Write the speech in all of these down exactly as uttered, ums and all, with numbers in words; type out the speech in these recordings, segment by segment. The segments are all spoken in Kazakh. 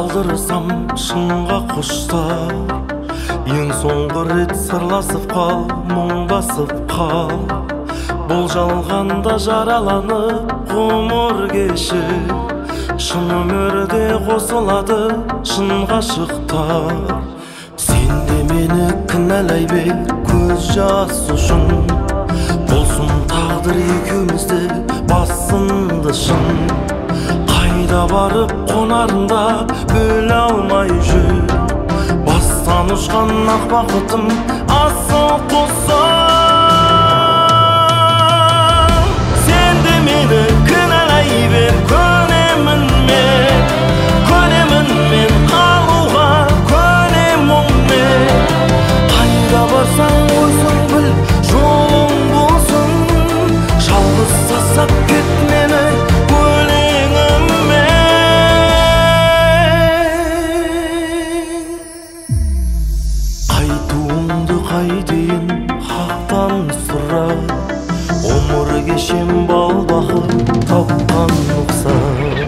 қалдырсам шынға құштар, ең соңғы рет сырласып қал, мұңдасып қал. Бұл жалғанда жараланып ғұмыр кешіп, шын өмірде қосылады шын ғашықтар. Сен де мені кінәлай бер көз жас үшін, болсын тағдыр екеумізді басынды шын. Қайда барып қонарында бөле алмай жүр, бастан ұшқан ақ бақытым асыл құсым. Сен де мені кінәлай бер, көнемін мен, көнемін мен қалуға, көнем мұңмен. Қайда барсаң өзің біл, жолың болсын, жалғыз тастап кет мені өлеңіммен. Қайтуыңды қайтейін хақтан сұра, ғұмыр кешем бал бақыт тапқан ұқсар.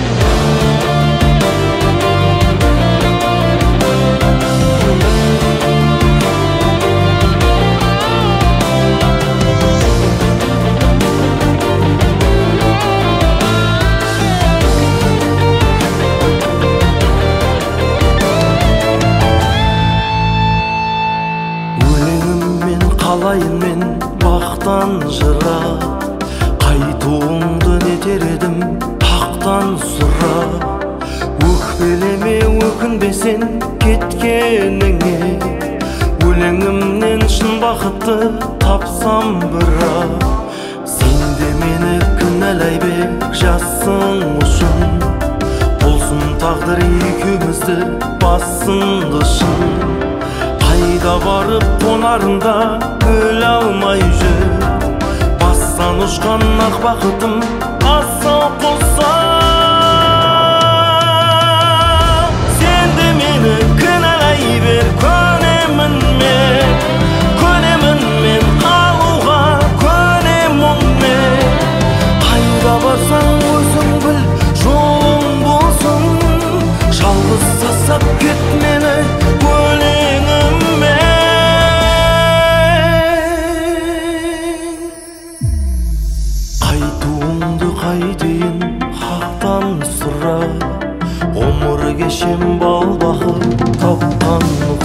Өлеңіммен қалайын мен бақтан жыра, қайтуыңды нетер едім хақтан сұра. Өкпелеме өкінбе сен кеткеніңе, өлеңімнен шын бақытты тапсам бірақ. Сен де мені кінәлай бер жасың үшін, болсын тағдыр екеумізді басынды шын. Қайда барып қонарында бөле алмай жүр, бастан ұшқан ақ бақытым асыл құсым. Сен де мені кінәлай бер, көнемін мен, көнемін мен қалуға, көнем мұңмен. Қайда барсаң өзің біл, жолың болсын, жалғыз тастап кет мені өлеңіммен. Қайтуыңды қайтейін хақтан сұра, ғұмыр кешем бал бақыт тапқан